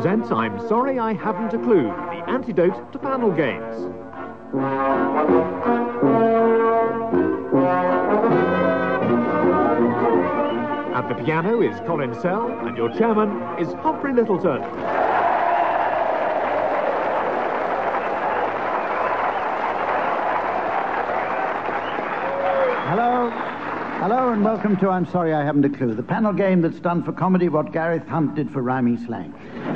presents I'm Sorry I Haven't a Clue, the antidote to panel games. At the piano is Colin Sell, and your chairman is Humphrey Littleton. Hello and welcome to I'm Sorry I Haven't a Clue, the panel game that's done for comedy what Gareth Hunt did for rhyming slang.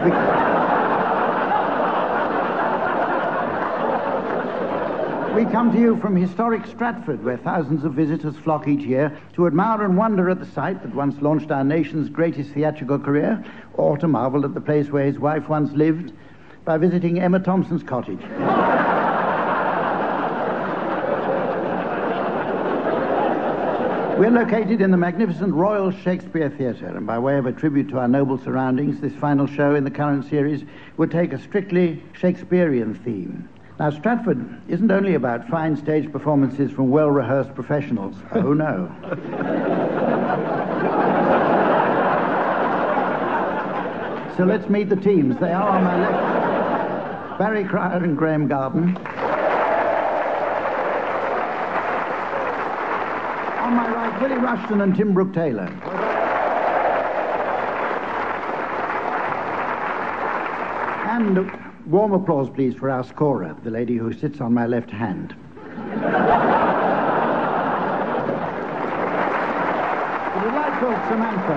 We come to you from historic Stratford, where thousands of visitors flock each year to admire and wonder at the site that once launched our nation's greatest theatrical career, or to marvel at the place where his wife once lived by visiting Emma Thompson's cottage. We're located in the magnificent Royal Shakespeare Theatre, and by way of a tribute to our noble surroundings, this final show in the current series would take a strictly Shakespearean theme. Now, Stratford isn't only about fine stage performances from well-rehearsed professionals. Oh, no. So let's meet the teams. They are on my left, Barry Cryer and Graham Garden. On my right, Willie Rushton and Tim Brooke-Taylor. And warm applause, please, for our scorer, the lady who sits on my left hand. The delightful Samantha.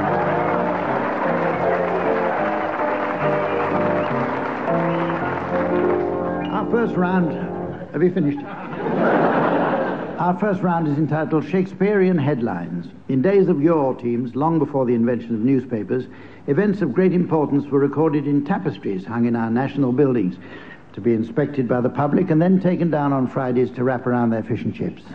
Our first round... Have you finished? Our first round is entitled Shakespearean Headlines. In days of yore, teams, long before the invention of newspapers, events of great importance were recorded in tapestries hung in our national buildings to be inspected by the public and then taken down on Fridays to wrap around their fish and chips.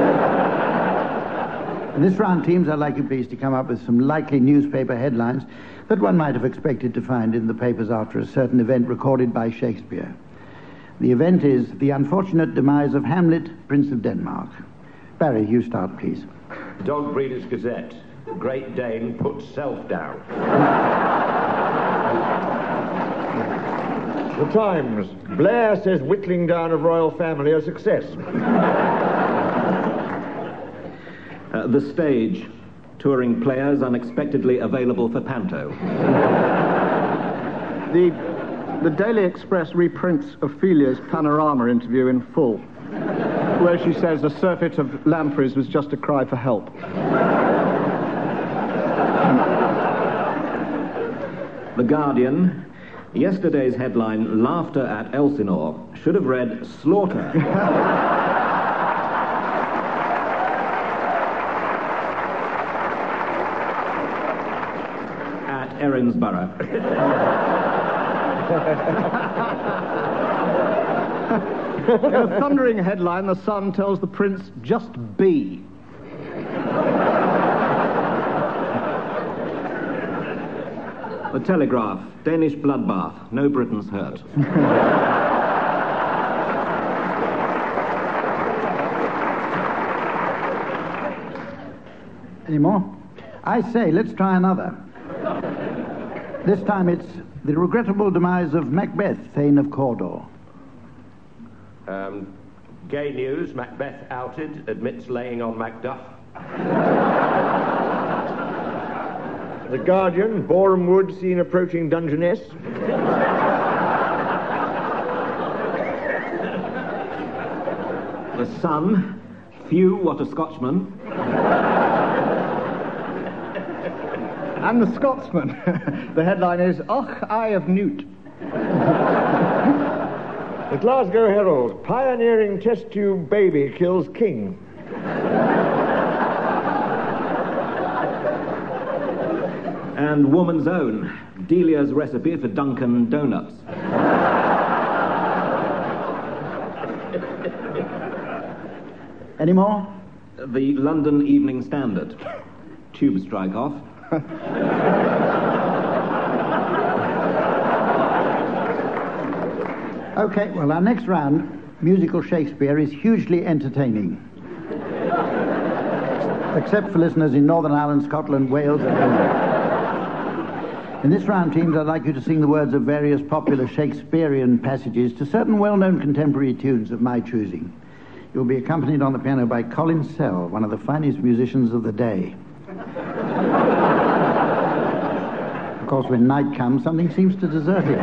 In this round, teams, I'd like you please to come up with some likely newspaper headlines that one might have expected to find in the papers after a certain event recorded by Shakespeare. The event is the unfortunate demise of Hamlet, Prince of Denmark. Barry, you start, please. Dog Breeders' Gazette. Great Dane puts self down. The Times. Blair says whittling down of royal family a success. The Stage. Touring players unexpectedly available for panto. The Daily Express reprints Ophelia's Panorama interview in full, where she says a surfeit of lampreys was just a cry for help. The Guardian. Yesterday's headline, Laughter at Elsinore, should have read Slaughter. At Erinsborough. In a thundering headline, the Sun tells the Prince, just be. The Telegraph. Danish bloodbath. No Britons hurt. Any more? I say, let's try another. This time it's the regrettable demise of Macbeth, Thane of Cawdor. Gay news, Macbeth outed, admits laying on Macduff. The Guardian. Boreham Wood seen approaching Dungeness. The Sun. Few, what a Scotchman. And the Scotsman. The headline is, Och, Eye of Newt. The Glasgow Herald. Pioneering test tube baby kills king. And Woman's Own. Delia's recipe for Dunkin' Donuts. Any more? The London Evening Standard. Tube strike off. Okay, well, our next round, musical Shakespeare, is hugely entertaining. Except for listeners in Northern Ireland, Scotland, Wales, and England. In this round, teams, I'd like you to sing the words of various popular Shakespearean passages to certain well-known contemporary tunes of my choosing. You'll be accompanied on the piano by Colin Sell, one of the finest musicians of the day. Of course, when night comes, something seems to desert him.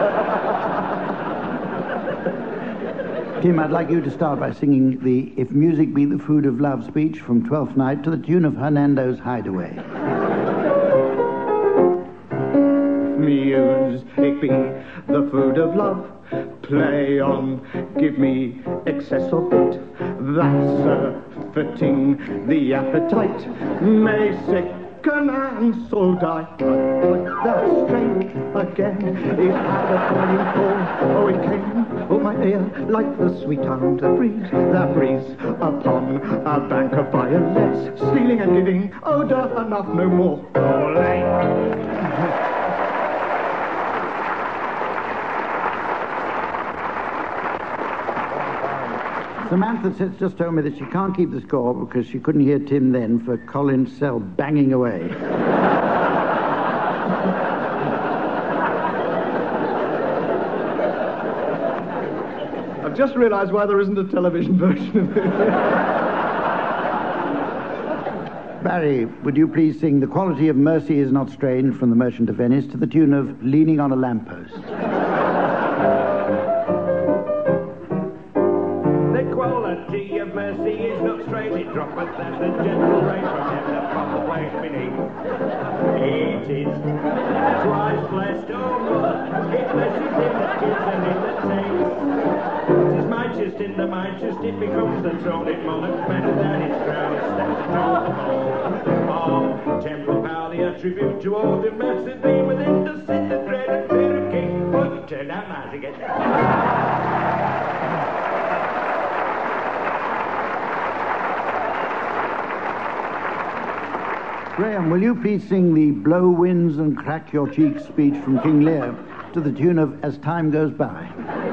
Tim, I'd like you to start by singing the If Music Be the Food of Love speech from Twelfth Night to the tune of Hernando's Hideaway. Music be the food of love. Play on, give me excess of it. That's fitting the appetite. May sicken and so die. That strength again is at a turning point. Oh, it came, oh my ear, like the sweet sound that breeze upon a bank of violets, stealing and giving odor enough no more. Samantha just told me that she can't keep the score because she couldn't hear Tim then for Colin Sell banging away. I've just realised why there isn't a television version of it. Barry, would you please sing The Quality of Mercy Is Not Strained from The Merchant of Venice to the tune of Leaning on a Lamppost. Quality of mercy is not strange, it droppeth as a gentle rain from heaven upon the place beneath. It is twice blessed, oh mother, it blesses him that gives and him that takes. It is mightiest in the mightiest, it becomes the throned monarch, better than its crown, it steps atop the wall. All temporal power the attribute to all the blessed be within the sin, the dread and fear of king. Oh, you turned out nice again. Graham, will you please sing the Blow Winds and Crack Your Cheeks speech from King Lear to the tune of As Time Goes By?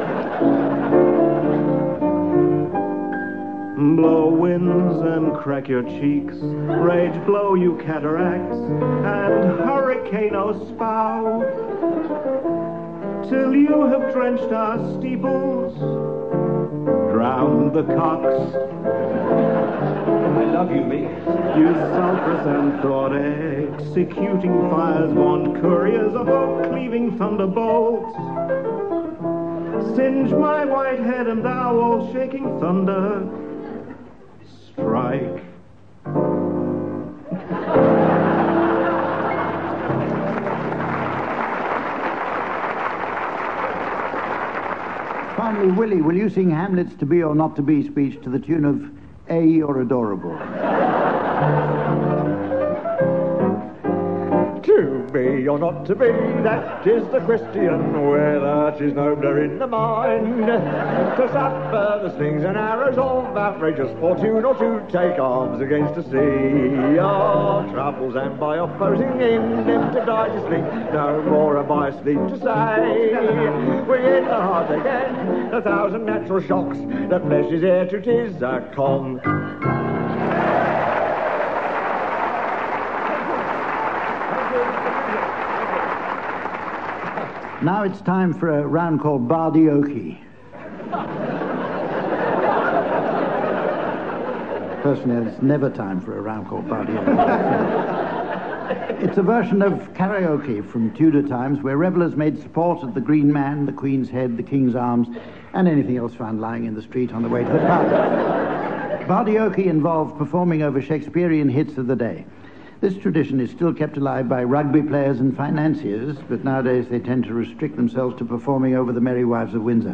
Blow winds and crack your cheeks, rage blow you cataracts, and hurricane-o spout, till you have drenched our steeples, drowned the cocks. I love you, me. You sulphurous and thought executing fires, want couriers of hope, cleaving thunderbolts. Singe my white head, and thou, all shaking thunder, strike. Finally, Willie, will you sing Hamlet's To Be or Not to Be speech to the tune of A, You're Adorable? To be or not to be, that is the question, whether 'tis nobler in the mind to suffer the slings and arrows of outrageous fortune, or to take arms against a sea of troubles, and by opposing in them to die to sleep. No more am I asleep to say, we in the heart again, 1,000 natural shocks, that flesh is heir to 'tis a con. Now it's time for a round called Bardioki. Personally, it's never time for a round called Bardioki. It's a version of karaoke from Tudor times where revellers made sport of the Green Man, the Queen's Head, the King's Arms, and anything else found lying in the street on the way to the pub. Bardioki involved performing over Shakespearean hits of the day. This tradition is still kept alive by rugby players and financiers, but nowadays they tend to restrict themselves to performing over the Merry Wives of Windsor.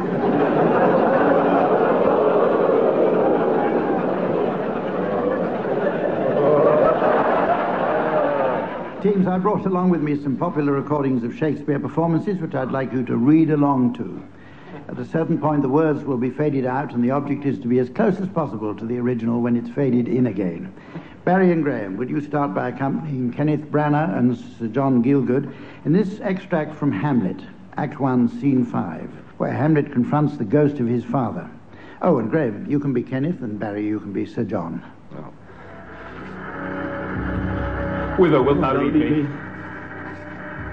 Teams, I brought along with me some popular recordings of Shakespeare performances, which I'd like you to read along to. At a certain point, the words will be faded out, and the object is to be as close as possible to the original when it's faded in again. Barry and Graham, would you start by accompanying Kenneth Branagh and Sir John Gielgud in this extract from Hamlet, Act 1, Scene 5, where Hamlet confronts the ghost of his father. Oh, and Graham, you can be Kenneth, and Barry, you can be Sir John. Whither wilt thou lead me?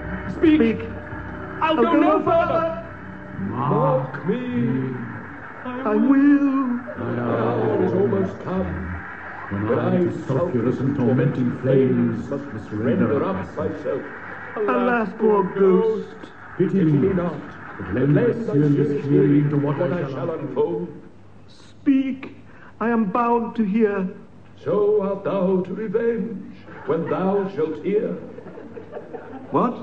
Speak. I'll go no further. Mark me. I will. The hour is almost come. When I to sulphurous and tormenting flames must Render up myself. Alas, poor ghost. Pity me not, but lend thy serious hearing to what I shall unfold. Speak. I am bound to hear. So art thou to revenge when thou shalt hear. What?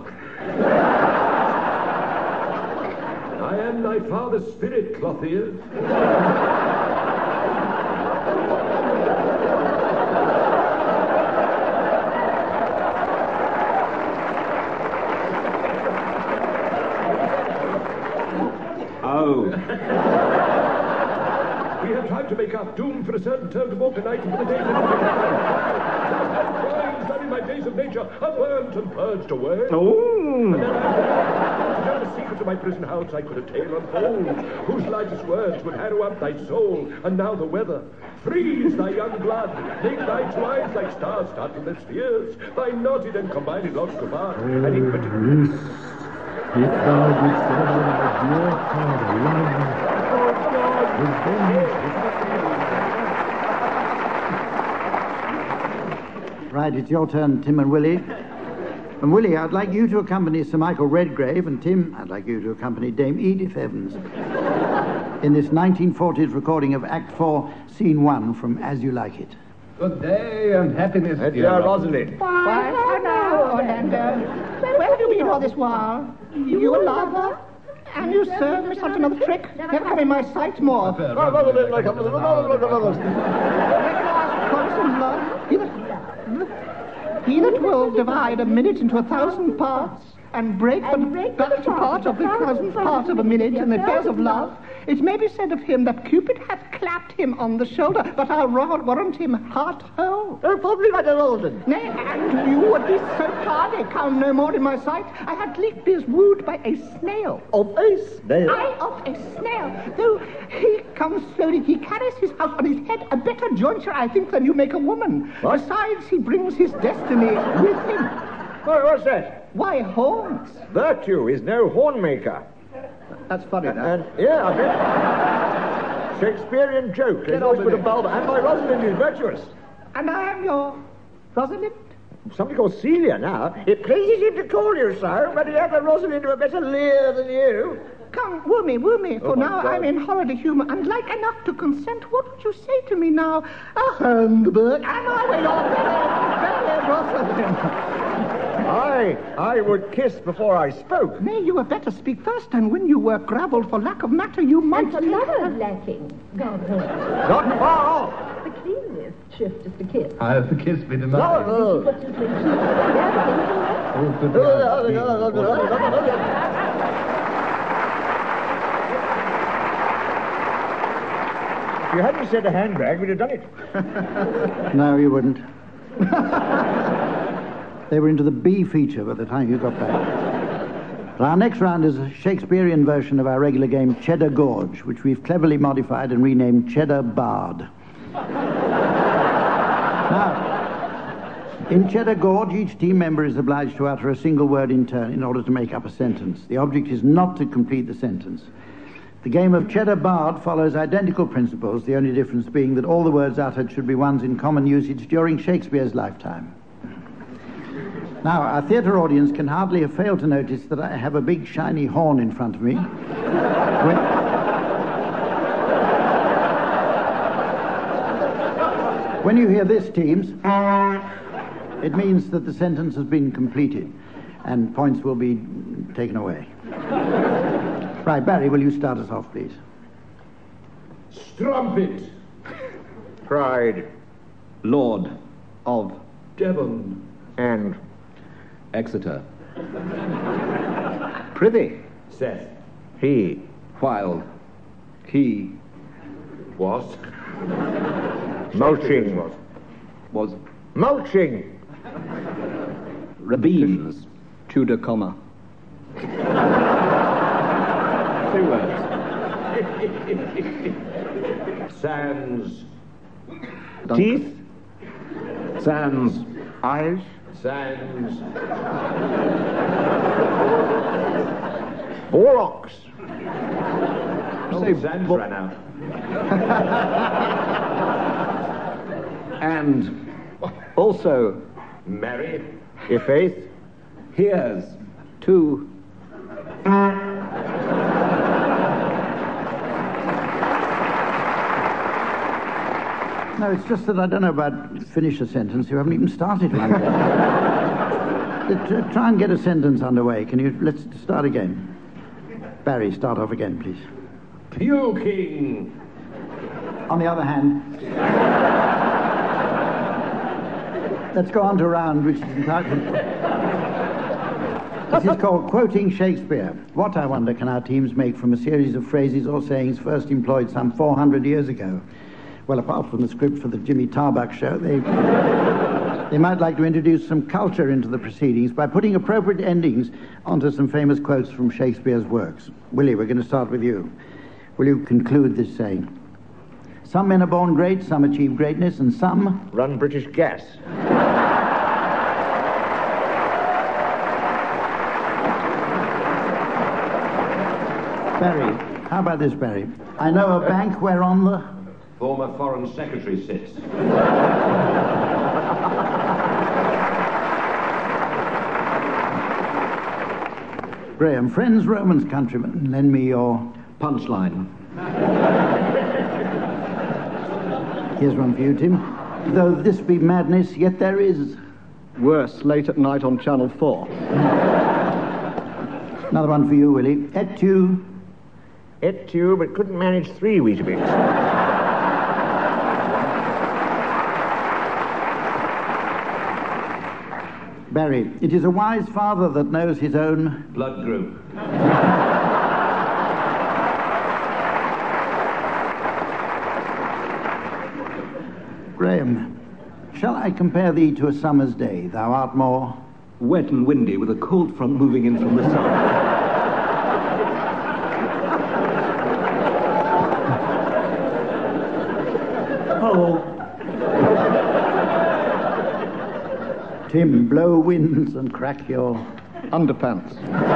I am thy father's spirit, Clothier. Oh. We have time to make up, doomed for a certain term to walk the night into the days of crimes done in my days of nature are burnt and purged away. Oh. And then to tell the secret of my prison house I could a tale unfold, whose lightest words would harrow up thy soul. And now the weather. Freeze thy young blood, make thy two eyes like stars start from their spheres, thy knotted and combined locks go back, and in If thou didst ever thy dear father love, Right, it's your turn, Tim and Willie. And Willie, I'd like you to accompany Sir Michael Redgrave, and Tim, I'd like you to accompany Dame Edith Evans in this 1940s recording of Act 4, Scene 1 from As You Like It. Good day and happiness, Dear Rosalind. Why, hello, Orlando. Where have you been all this while? You a lover? And you serve me such another trick? Never come in my sight more. Rosalind, like a He that will divide a minute into 1,000 parts and break the part of the 1,000th part of a minute in the affairs of love, it may be said of him that Cupid hath clapped him on the shoulder, but I'll warrant him heart whole. Oh, probably like a Rosalind. Nay, and you would be so tardy, come no more in my sight. I had Leakebeers wooed by a snail. Of a snail? Aye, of a snail. Though he comes slowly, he carries his house on his head, a better jointure, I think, than you make a woman. What? Besides, he brings his destiny with him. Oh, what's that? Why, horns. Virtue is no hornmaker. That's funny, that. And, yeah, I bet. Shakespearean joke. There's always put a bulb. And my Rosalind is virtuous. And I am your Rosalind? Somebody called Celia now. It pleases him to call you so, but he has a Rosalind with a better leer than you. Come, woo me, for now I'm in holiday humour, and like enough to consent. What would you say to me now? A Hamburg, and I will your very Rosalind. I would kiss before I spoke. Nay, you had better speak first, and when you were gravelled for lack of matter, you might... And for love lacking, God help. Not far off. The cleanest shift is to kiss. I have the kiss be denied. No. Put your clean If you hadn't said a handbag, we'd have done it. No, you wouldn't. They were into the B feature by the time you got back. Our next round is a Shakespearean version of our regular game, Cheddar Gorge, which we've cleverly modified and renamed Cheddar Bard. Now, in Cheddar Gorge, each team member is obliged to utter a single word in turn in order to make up a sentence. The object is not to complete the sentence. The game of Cheddar Bard follows identical principles, the only difference being that all the words uttered should be ones in common usage during Shakespeare's lifetime. Now, our theatre audience can hardly have failed to notice that I have a big shiny horn in front of me. When you hear this, teams, it means that the sentence has been completed, and points will be taken away. Right, Barry, will you start us off, please? Strumpet. Pride. Lord Of. Devon. And. Exeter. Prithee. Seth. He. While He. Was. Mulching. was Mulching. Rabines. Tudor comma. 2 words. Sands. Teeth. Sans. Eyes. Sands. Borax. Say Sands ran out. And also, Mary. Your faith. here's to... No, it's just that I don't know about finish a sentence. You haven't even started one. Try and get a sentence underway. Let's start again. Barry, start off again, please. Puking. On the other hand, let's go on to a round which is entitled... This is called Quoting Shakespeare. What, I wonder, can our teams make from a series of phrases or sayings first employed some 400 years ago? Well, apart from the script for the Jimmy Tarbuck show, they might like to introduce some culture into the proceedings by putting appropriate endings onto some famous quotes from Shakespeare's works. Willie, we're going to start with you. Will you conclude this saying? Some men are born great, some achieve greatness, and some... Run British Gas. Barry, how about this, Barry? I know a bank whereon the... Former Foreign Secretary sits. Graham, friends, Romans, countrymen, lend me your... punchline. Here's one for you, Tim. Though this be madness, yet there is... Worse, late at night on Channel 4. Another one for you, Willie. Et tu... Et tu, but couldn't manage 3 Weetabix. Barry, it is a wise father that knows his own... Blood group. Graham, shall I compare thee to a summer's day? Thou art more... Wet and windy with a cold front moving in from the south. Tim, blow winds and crack your... Underpants.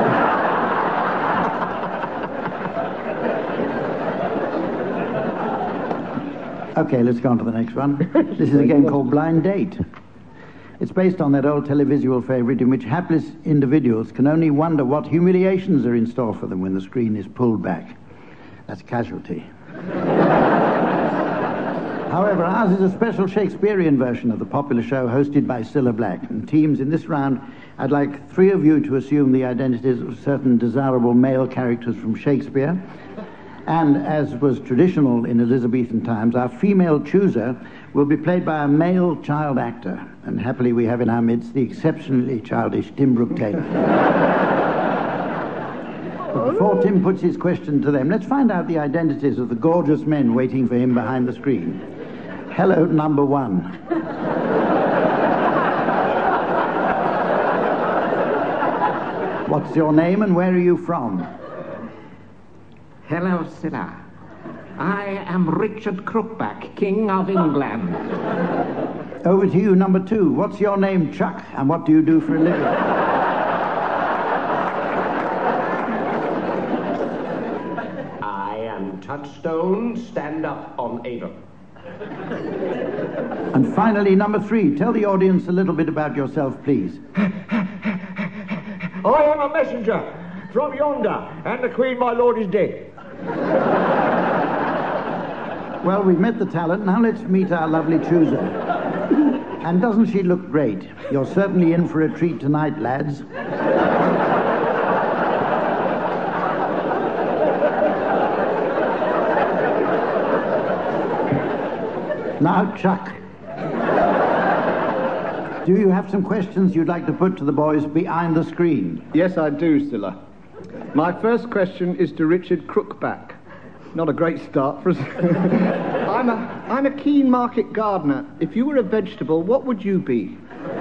Okay, let's go on to the next one. This is a game called Blind Date. It's based on that old televisual favourite in which hapless individuals can only wonder what humiliations are in store for them when the screen is pulled back. That's Casualty. However, ours is a special Shakespearean version of the popular show hosted by Cilla Black. And teams, in this round, I'd like 3 of you to assume the identities of certain desirable male characters from Shakespeare. And as was traditional in Elizabethan times, our female chooser will be played by a male child actor. And happily we have in our midst the exceptionally childish Tim Brooke-Taylor. But before Tim puts his question to them, let's find out the identities of the gorgeous men waiting for him behind the screen. Hello, number 1. What's your name and where are you from? Hello, Cilla. I am Richard Crookback, King of England. Over to you, number 2. What's your name, Chuck, and what do you do for a living? I am Touchstone, stand up on Avon. And finally, number 3. Tell the audience a little bit about yourself, please. I am a messenger from yonder, and the Queen, my lord, is dead. Well, we've met the talent. Now let's meet our lovely chooser. And doesn't she look great? You're certainly in for a treat tonight, lads. Now, Chuck. Do you have some questions you'd like to put to the boys behind the screen? Yes, I do, Cilla. My first question is to Richard Crookback. Not a great start for us. I'm a keen market gardener. If you were a vegetable, what would you be?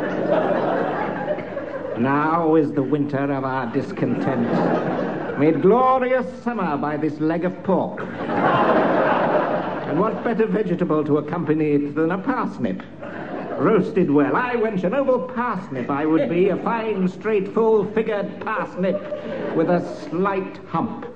Now is the winter of our discontent, made glorious summer by this leg of pork. And what better vegetable to accompany it than a parsnip? Roasted well. I wench an oval parsnip I would be, a fine, straight, full-figured parsnip with a slight hump.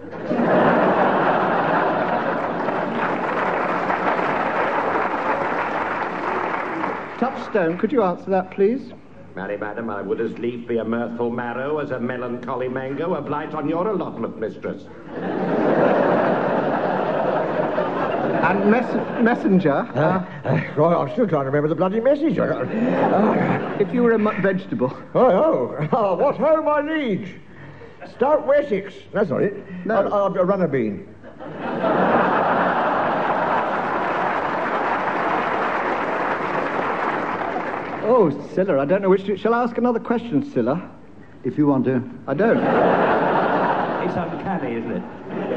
Touchstone, could you answer that, please? Marry, madam, I would as lief be a mirthful marrow as a melancholy mango, a blight on your allotment, mistress. And messenger? Right, I'm still trying to remember the bloody message. If you were a vegetable. Oh, what ho, my liege? Stout Wessex. That's not it. No. I'll run a bean. Oh, Scylla, I don't know which to... Shall I ask another question, Scylla? If you want to. I don't. It's uncanny, isn't it?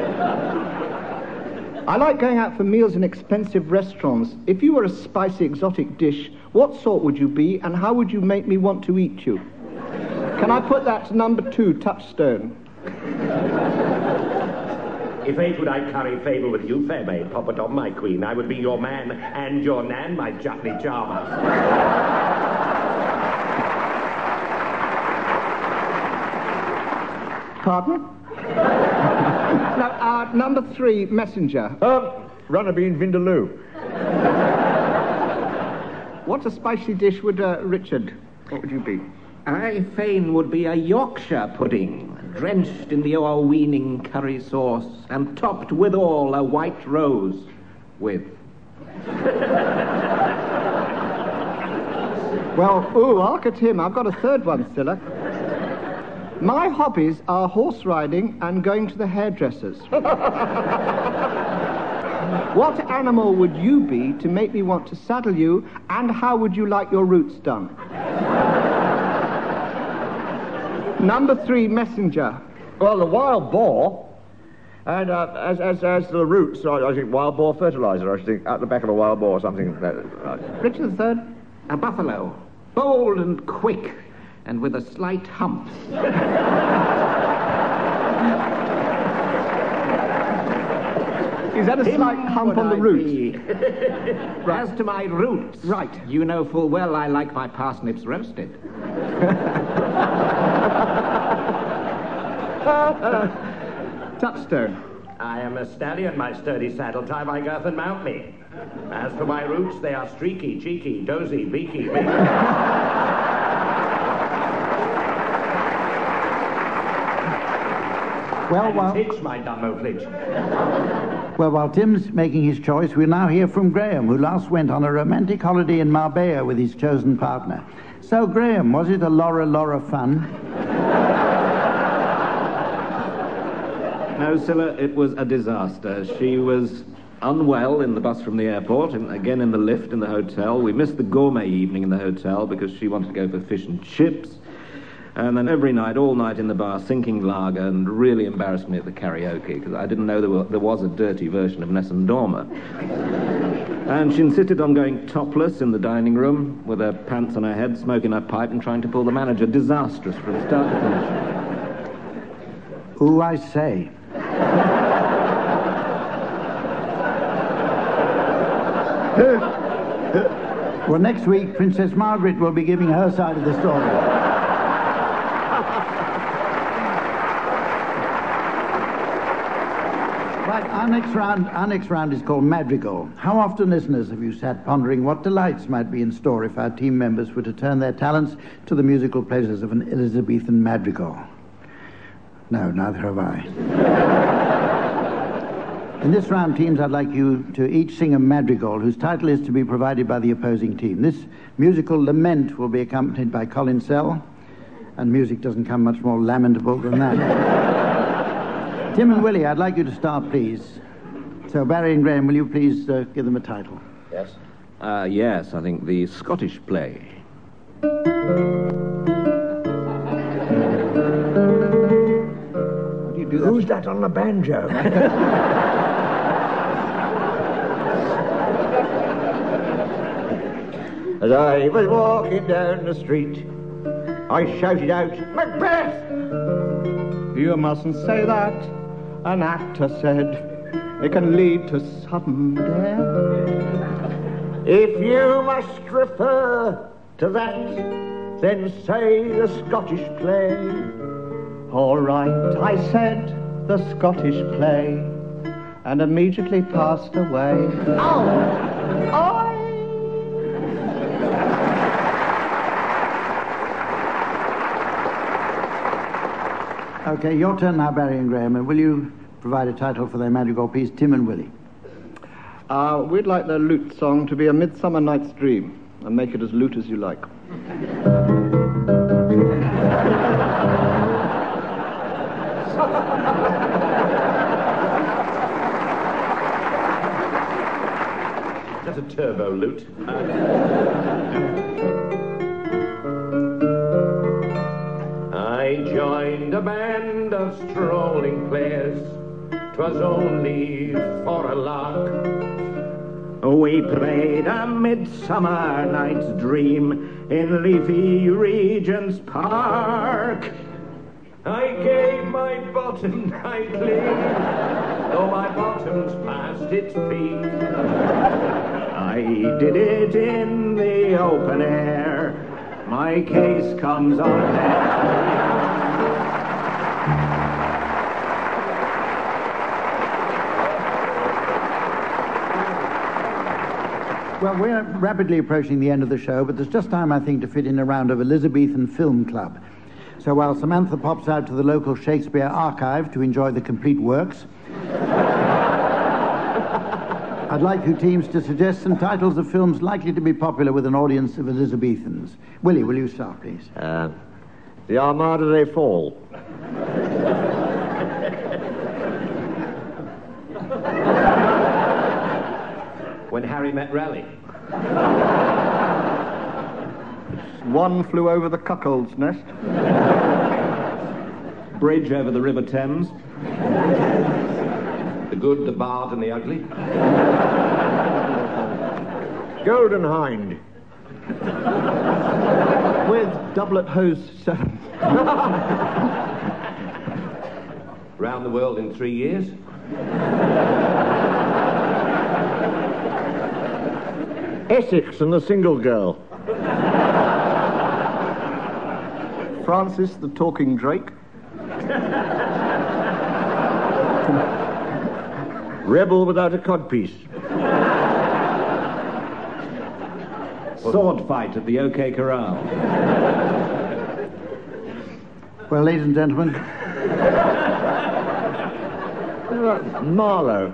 I like going out for meals in expensive restaurants. If you were a spicy, exotic dish, what sort would you be, and how would you make me want to eat you? Can I put that to number 2, Touchstone? If fate would I curry favour with you, fair maid, pop it on, my queen, I would be your man and your nan, my chutney charmer. Pardon? No, number 3, messenger. Run a bean vindaloo. What a spicy dish would Richard? What would you be? I fain would be a Yorkshire pudding, drenched in the o'erweening curry sauce, and topped withal a white rose with. Well, hark at him. I've got a third one, Scylla. My hobbies are horse riding and going to the hairdressers. What animal would you be to make me want to saddle you, and how would you like your roots done? Number 3, messenger. Well, the wild boar, and as the roots, I think wild boar fertilizer, I think, at the back of a wild boar or something. Richard III. A buffalo, bold and quick, and with a slight hump. Is that a slight hump on the root? Right. As to my roots, right. You know full well I like my parsnips roasted. Touchstone. I am a stallion, my sturdy saddle tie my girth and mount me. As for my roots, they are streaky, cheeky, dozy, beaky, beaky. Well, Hitch, my Dumbo Flitch. Well, while Tim's making his choice, we'll now hear from Graham, who last went on a romantic holiday in Marbella with his chosen partner. So, Graham, was it a Laura fun? No, Scylla, it was a disaster. She was unwell in the bus from the airport, and again in the lift in the hotel. We missed the gourmet evening in the hotel because she wanted to go for fish and chips. And then every night, all night in the bar, sinking lager, and really embarrassed me at the karaoke, because I didn't know there was a dirty version of Nessun Dorma. And she insisted on going topless in the dining room, with her pants on her head, smoking her pipe, and trying to pull the manager. Disastrous from start to finish. Ooh, I say. Well, next week, Princess Margaret will be giving her side of the story. Right, our next round is called Madrigal. How often, listeners, have you sat pondering what delights might be in store if our team members were to turn their talents to the musical pleasures of an Elizabethan madrigal? No, neither have I. In this round, teams, I'd like you to each sing a madrigal whose title is to be provided by the opposing team. This musical lament will be accompanied by Colin Sell, and music doesn't come much more lamentable than that. Tim and Willie, I'd like you to start, please. So, Barry and Graham, will you please give them a title? Yes. Yes, I think the Scottish play. Who's that on the banjo? As I was walking down the street, I shouted out, Macbeth! You mustn't say that, an actor said. It can lead to sudden death. If you must refer to that, then say the Scottish play. All right, I said the Scottish play, and immediately passed away. Okay, your turn now, Barry and Graham, and will you provide a title for their madrigal piece, Tim and Willie? We'd like the lute song to be A Midsummer Night's Dream, and make it as lute as you like. That's a turbo lute. I joined a band of strolling players. 'Twas only for a lark. We played A Midsummer Night's Dream in leafy Regent's Park. I gave my bottom night clean, though my bottom's past its peak. I did it in the open air. My case comes on there. Well, we're rapidly approaching the end of the show, but there's just time, I think, to fit in a round of Elizabethan Film Club. So while Samantha pops out to the local Shakespeare archive to enjoy the complete works, I'd like you teams to suggest some titles of films likely to be popular with an audience of Elizabethans. Willie, will you start, please? The Armada They Fall. When Harry Met Raleigh. One Flew Over the Cuckold's Nest. Bridge Over the River Thames. The Good, the Bad, and the Ugly. Golden Hind. With Doublet Hose 7. Round the World in 3 years. Essex and the Single Girl. Francis the Talking Drake. Rebel Without a Codpiece. Sword Fight at the OK Corral. Well, ladies and gentlemen, Marlowe.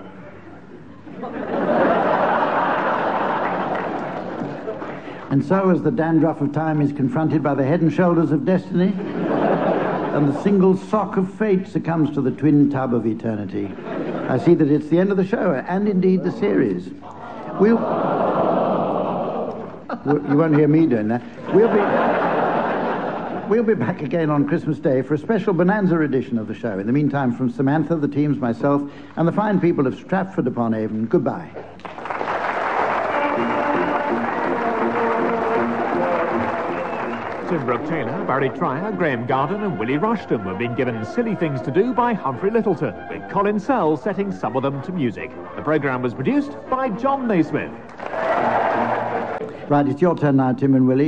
and so as the dandruff of time is confronted by the head and shoulders of destiny, and the single sock of fate succumbs to the twin tub of eternity, I see that it's the end of the show, and indeed the series. You won't hear me doing that. We'll be back again on Christmas Day for a special Bonanza edition of the show. In the meantime, from Samantha, the teams, myself, and the fine people of Stratford-upon-Avon, goodbye. Tim Brooke-Taylor, Barry Trier, Graham Garden and Willie Rushton were being given silly things to do by Humphrey Littleton, with Colin Sell setting some of them to music. The programme was produced by John Naismith. Right, it's your turn now, Tim and Willie.